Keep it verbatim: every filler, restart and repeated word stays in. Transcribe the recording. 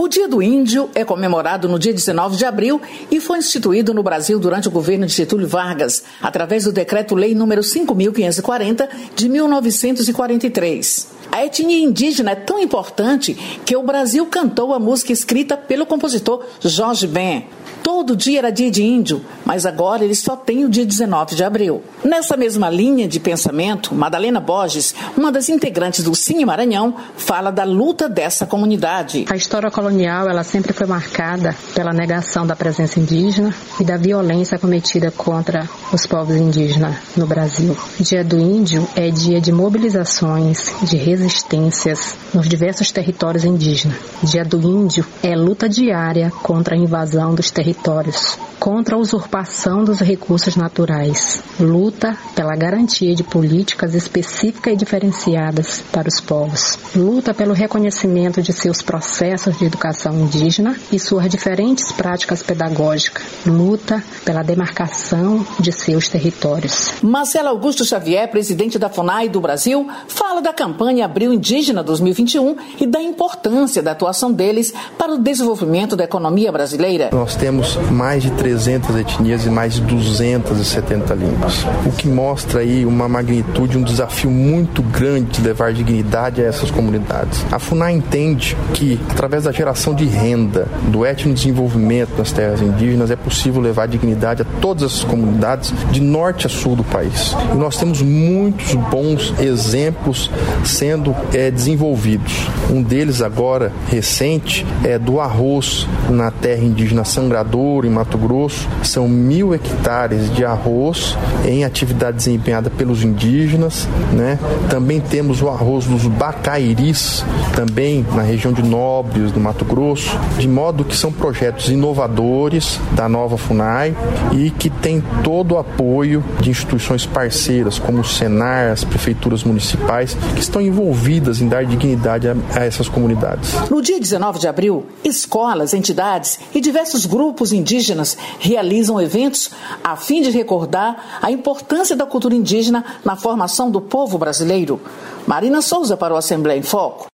O Dia do Índio é comemorado no dia dezenove de abril e foi instituído no Brasil durante o governo de Getúlio Vargas, através do Decreto-Lei número cinco mil quinhentos e quarenta, de mil novecentos e quarenta e três. A etnia indígena é tão importante que o Brasil cantou a música escrita pelo compositor Jorge Ben. Todo dia era dia de índio, mas agora ele só tem o dia dezenove de abril. Nessa mesma linha de pensamento, Madalena Borges, uma das integrantes do Cine Maranhão, fala da luta dessa comunidade. A história colonial ela sempre foi marcada pela negação da presença indígena e da violência cometida contra os povos indígenas no Brasil. Dia do Índio é dia de mobilizações, de resistências nos diversos territórios indígenas. Dia do Índio é luta diária contra a invasão dos territórios, contra a usurpação dos recursos naturais, luta pela garantia de políticas específicas e diferenciadas para os povos, luta pelo reconhecimento de seus processos de educação indígena e suas diferentes práticas pedagógicas, luta pela demarcação de seus territórios. Marcelo Augusto Xavier, presidente da FUNAI do Brasil, fala da campanha Abril Indígena dois mil e vinte e um e da importância da atuação deles para o desenvolvimento da economia brasileira. Nós temos mais de trezentas etnias e mais de duzentas e setenta línguas, o que mostra aí uma magnitude, um desafio muito grande de levar dignidade a essas comunidades. A FUNAI entende que, através da geração de renda, do etnodesenvolvimento nas terras indígenas, é possível levar dignidade a todas essas comunidades de norte a sul do país. E nós temos muitos bons exemplos sendo é, desenvolvidos. Um deles agora, recente, é do arroz na terra indígena Sangrador, em Mato Grosso. São mil hectares de arroz em atividade desempenhada pelos indígenas, né? Também temos o arroz dos Bacairis, também na região de Nobres, do Mato Grosso, de modo que são projetos inovadores da nova FUNAI e que tem todo o apoio de instituições parceiras, como o Senar, as prefeituras municipais, que estão envolvidas em dar dignidade a, a essas comunidades. No dia dezenove de abril, escolas, entidades e diversos grupos indígenas realizam eventos a fim de recordar a importância da cultura indígena na formação do povo brasileiro. Marina Souza para o Assembleia em Foco.